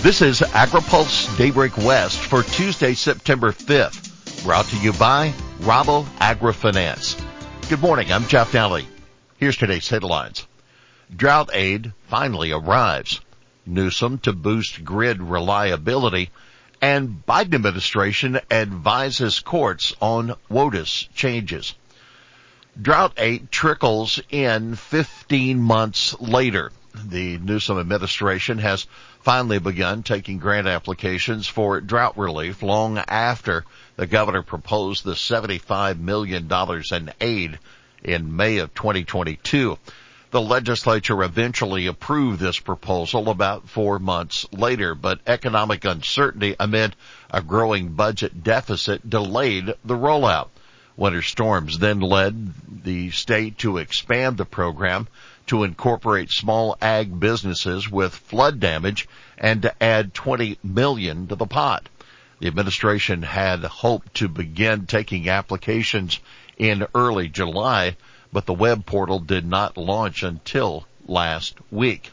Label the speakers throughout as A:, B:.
A: This is AgriPulse Daybreak West for Tuesday, September 5th. Brought to you by Rabo AgriFinance. Good morning, I'm Jeff Daly. Here's today's headlines. Drought aid finally arrives. Newsom to boost grid reliability. And Biden administration advises courts on WOTUS changes. Drought aid trickles in 15 months later. The Newsom administration has finally begun taking grant applications for drought relief long after the governor proposed the $75 million in aid in May of 2022. The legislature eventually approved this proposal about 4 months later, but economic uncertainty amid a growing budget deficit delayed the rollout. Winter storms then led the state to expand the program to incorporate small ag businesses with flood damage and to add $20 million to the pot. The administration had hoped to begin taking applications in early July, but the web portal did not launch until last week.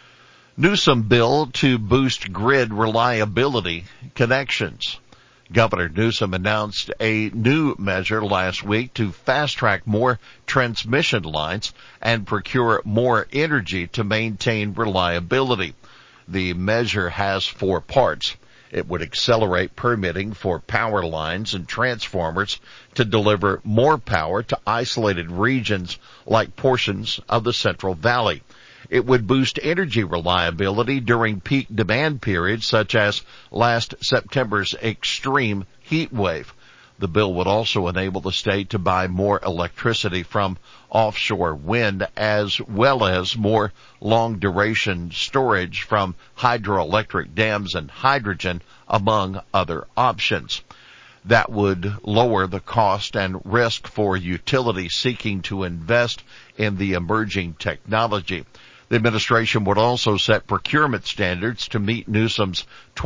A: Newsom bill to boost grid reliability connections. Governor Newsom announced a new measure last week to fast-track more transmission lines and procure more energy to maintain reliability. The measure has 4 parts. It would accelerate permitting for power lines and transformers to deliver more power to isolated regions like portions of the Central Valley. It would boost energy reliability during peak demand periods such as last September's extreme heat wave. The bill would also enable the state to buy more electricity from offshore wind as well as more long-duration storage from hydroelectric dams and hydrogen, among other options. That would lower the cost and risk for utilities seeking to invest in the emerging technology. The administration would also set procurement standards to meet Newsom's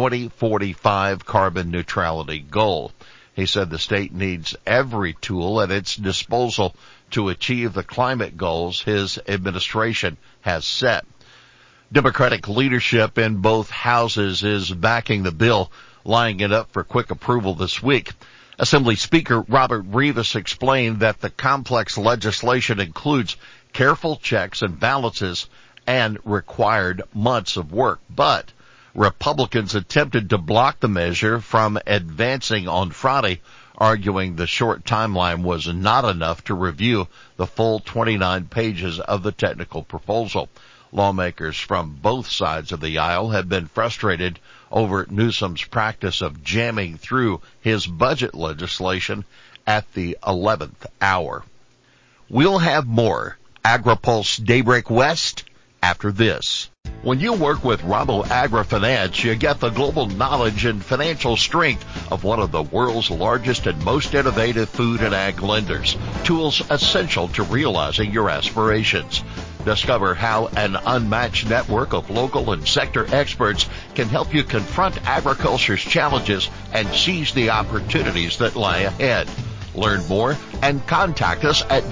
A: 2045 carbon neutrality goal. He said the state needs every tool at its disposal to achieve the climate goals his administration has set. Democratic leadership in both houses is backing the bill, lining it up for quick approval this week. Assembly Speaker Robert Rivas explained that the complex legislation includes careful checks and balances and required months of work, but Republicans attempted to block the measure from advancing on Friday, arguing the short timeline was not enough to review the full 29 pages of the technical proposal. Lawmakers from both sides of the aisle have been frustrated over Newsom's practice of jamming through his budget legislation at the 11th hour. We'll have more AgriPulse Daybreak West after this. When you work with Rabo AgriFinance, you get the global knowledge and financial strength of one of the world's largest and most innovative food and ag lenders. Tools essential to realizing your aspirations. Discover how an unmatched network of local and sector experts can help you confront agriculture's challenges and seize the opportunities that lie ahead. Learn more and contact us at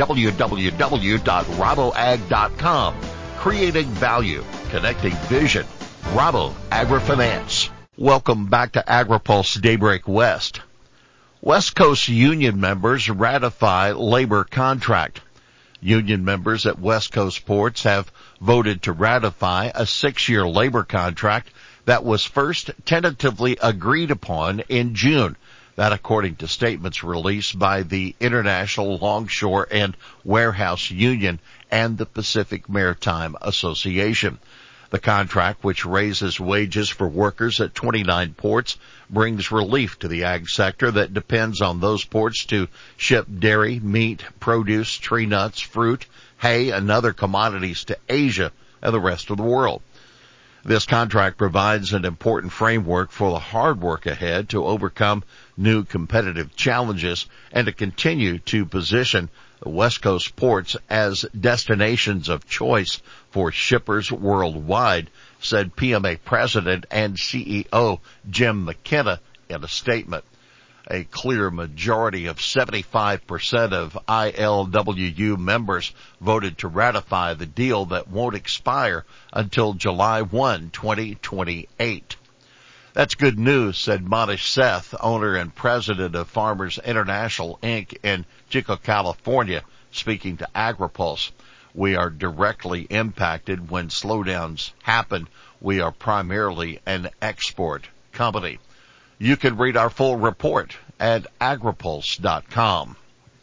A: www.raboag.com. Creating value, connecting vision. Rabo AgriFinance. Welcome back to AgriPulse Daybreak West. West Coast union members ratify labor contract. Union members at West Coast ports have voted to ratify a 6-year labor contract that was first tentatively agreed upon in June. That according to statements released by the International Longshore and Warehouse Union and the Pacific Maritime Association. The contract, which raises wages for workers at 29 ports, brings relief to the ag sector that depends on those ports to ship dairy, meat, produce, tree nuts, fruit, hay, and other commodities to Asia and the rest of the world. This contract provides an important framework for the hard work ahead to overcome new competitive challenges and to continue to position the West Coast ports as destinations of choice for shippers worldwide, said PMA President and CEO Jim McKenna in a statement. A clear majority of 75% of ILWU members voted to ratify the deal that won't expire until July 1, 2028. That's good news, said Monish Seth, owner and president of Farmers International, Inc. in Chico, California, speaking to AgriPulse. We are directly impacted when slowdowns happen. We are primarily an export company. You can read our full report at agripulse.com.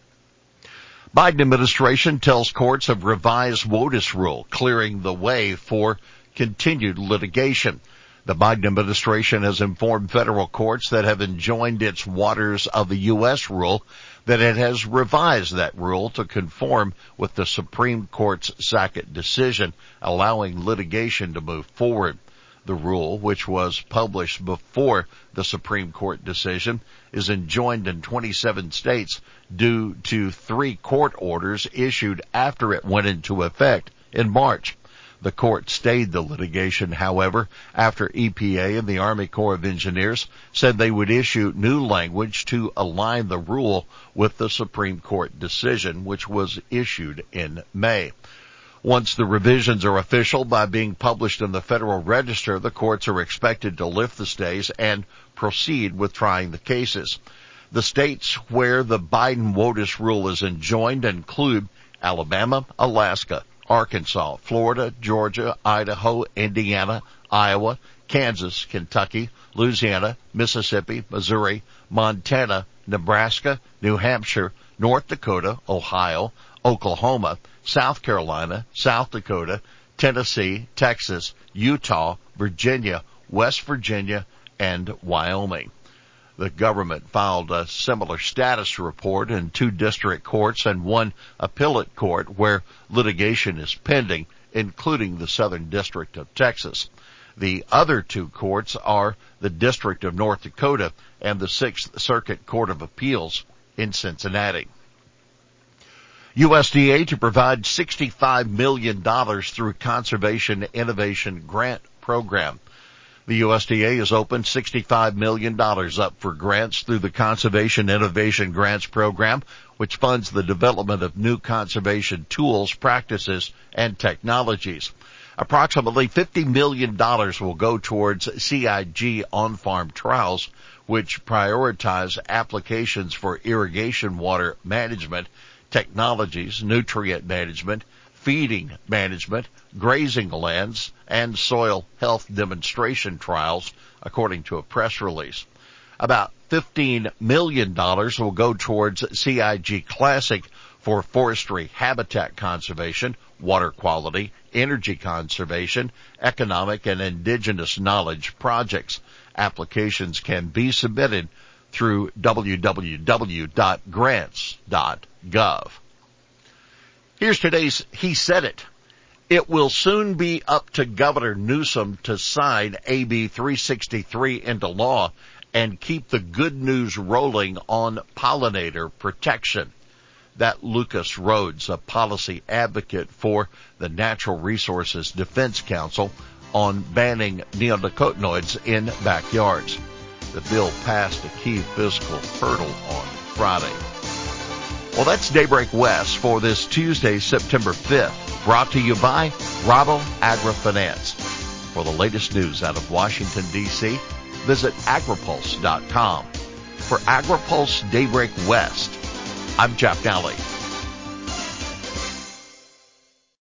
A: Biden administration tells courts of revised WOTUS rule, clearing the way for continued litigation. The Biden administration has informed federal courts that have enjoined its Waters of the U.S. rule that it has revised that rule to conform with the Supreme Court's Sackett decision, allowing litigation to move forward. The rule, which was published before the Supreme Court decision, is enjoined in 27 states due to 3 court orders issued after it went into effect in March. The court stayed the litigation, however, after EPA and the Army Corps of Engineers said they would issue new language to align the rule with the Supreme Court decision, which was issued in May. Once the revisions are official by being published in the Federal Register, the courts are expected to lift the stays and proceed with trying the cases. The states where the Biden WOTUS rule is enjoined include Alabama, Alaska, Arkansas, Florida, Georgia, Idaho, Indiana, Iowa, Kansas, Kentucky, Louisiana, Mississippi, Missouri, Montana, Nebraska, New Hampshire, North Dakota, Ohio, Oklahoma, South Carolina, South Dakota, Tennessee, Texas, Utah, Virginia, West Virginia, and Wyoming. The government filed a similar status report in 2 district courts and 1 appellate court where litigation is pending, including the Southern District of Texas. The other 2 courts are the District of North Dakota and the 6th Circuit Court of Appeals in Cincinnati. USDA to provide $65 million through Conservation Innovation Grant Program. The USDA has opened $65 million up for grants through the Conservation Innovation Grants Program, which funds the development of new conservation tools, practices, and technologies. Approximately $50 million will go towards CIG on-farm trials, which prioritize applications for irrigation water management, technologies, nutrient management, feeding management, grazing lands, and soil health demonstration trials, according to a press release. About $15 million will go towards CIG Classic for forestry habitat conservation, water quality, energy conservation, economic and indigenous knowledge projects. Applications can be submitted through www.grants.gov. Here's today's He Said It. It will soon be up to Governor Newsom to sign AB 363 into law and keep the good news rolling on pollinator protection. That Lucas Rhodes, a policy advocate for the Natural Resources Defense Council, on banning neonicotinoids in backyards. The bill passed a key fiscal hurdle on Friday. Well, that's Daybreak West for this Tuesday, September 5th, brought to you by Rabo AgriFinance. For the latest news out of Washington, D.C., visit agripulse.com. For AgriPulse Daybreak West, I'm Jeff Nally.